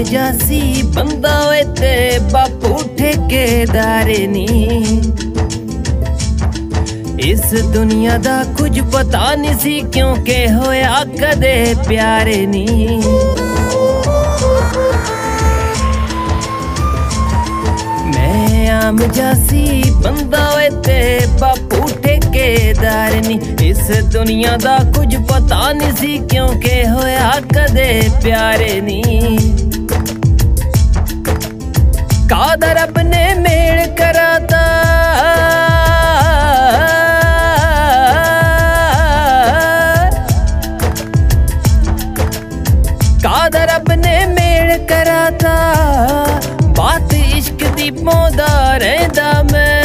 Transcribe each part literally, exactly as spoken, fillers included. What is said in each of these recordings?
जासी बंदा होए ते बापू ठेकेदार नी। इस दुनिया दा कुछ पता नहीं सी क्योंकि होया कदे प्यार नी। मैं आम जासी बंदा होए ते बापू ठेकेदार नी। इस दुनिया दा कुछ पता नहीं सी क्योंकि होया कदे प्यार नी। कादा रब ने मेल कराता कादा रब ने मेल कराता बात इश्क दी पौंदा रहंदा मैं।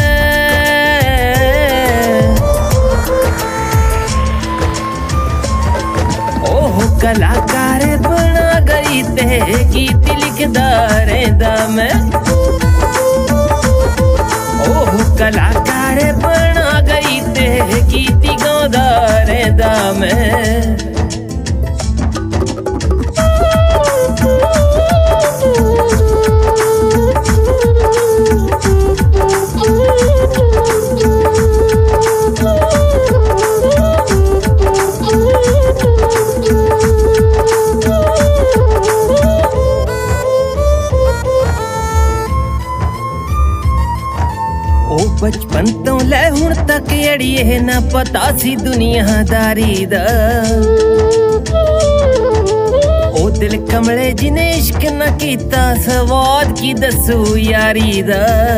ओह कलाकार बना गई ते गीत लिखदा रहंदा मैं। ओह कलाकार बना गई ते गीत गांदा रहंदा मैं। बचपन तो लै हुण तक अड़िए ना पता सी दुनियादारी दा। ओ दिल कमले जिने इश्क न कीता स्वाद की दसू यारी दा।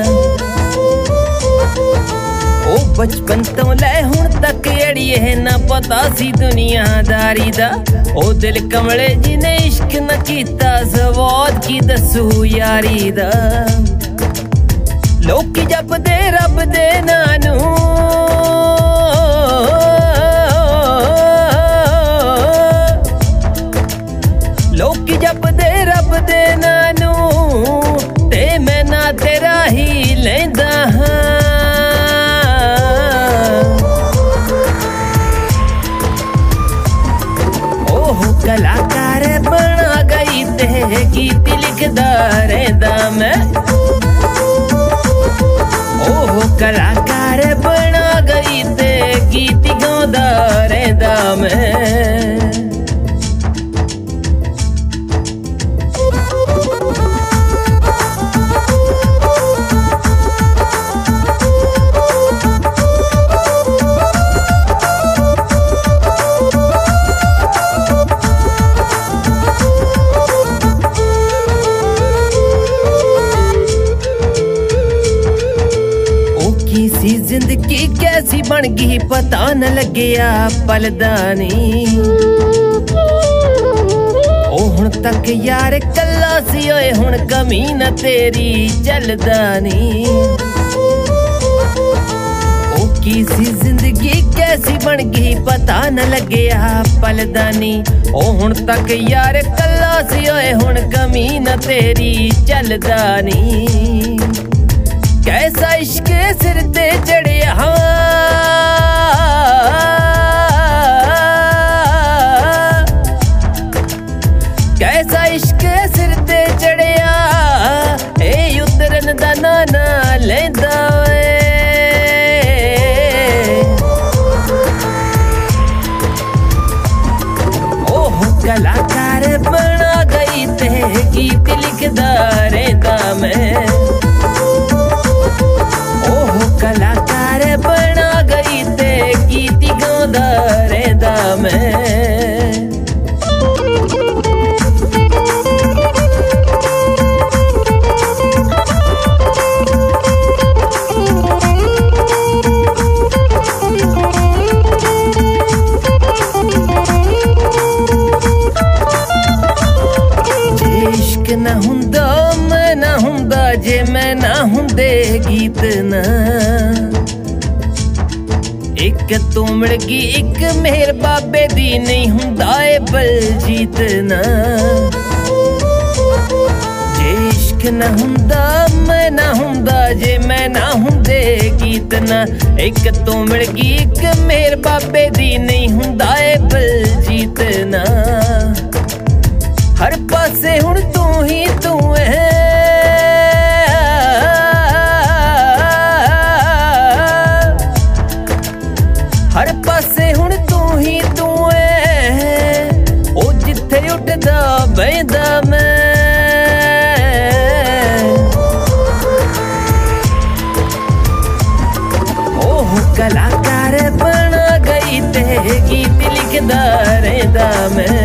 ओ बचपन तो लै हुण तक अड़िए ना पता सी दुनियादारी दा। ओ दिल कमले जिने इश्क न कीता स्वाद की दसू यारी दा। लोकी जपदे रब दे नानू लोकी जपदे रब दे नानू ते मैं ना तेरा ही लैंदा हां। ओह कलाकार बना गई ते गीत लिखदा रहंदा मैं। ओह कलाकार बना गई ते गीत गांदा रहंदा मैं। जिंदगी कैसी बन गई पता न लग्या पलदा नी। ओ हुण तक यार कल्ला सी होए हुण कमी न तेरी चलदा नी। ओ किसी जिंदगी कैसी बन गई पता न लग्या पलदा नी। ओ हुण तक यार कल्ला सी होए हुण कमी न तेरी चलदा नी। कैसा इश्क सिर ते चढ़िया कैसा इश्क सिर ते चढ़िया ए उतरन दा नाना लैंदा वे। ओह कलाकार बना गई ते गीत लिखदा रहंदा मैं। ओह कलाकार बना गई ते गीत गांदा रहंदा मैं। जे इश्क न हुंदा मैं ना हुंदा जे मैं ना हुंदे गीत ना। एक तू मिल गई एक मेहर बाबे दी नहीं हुंदा ए बलजीत ना। जे इश्क न हुंदा मैं ना हुंदा जे मैं ना हुंदे गीत ना। एक तू मिल गई एक मेहर बाबे दी नहीं हुंदा ए बलजीत ना। हर पासे हुण तू ही तू है हर पासे हुण तू ही तू है ओ जिथे उठदा बैदा मैं कलाकार बना गई ते गीत लिखदा रहंदा मैं